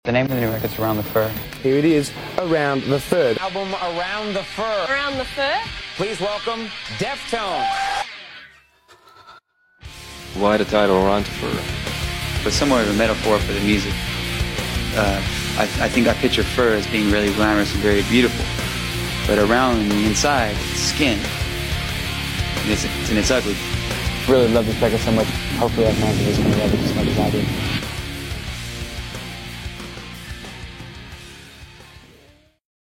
The name of the new record's Around the Fur. Here it is, Around the Fur. Album Around the Fur. Around the Fur? Please welcome Deftones. Why the title Around the Fur? But somewhat of a metaphor for the music. I think I picture fur as being really glamorous and very beautiful. But around the inside, it's skin. And it's ugly. Really love this record so much. Hopefully our fans are just going to love it just as much as I do.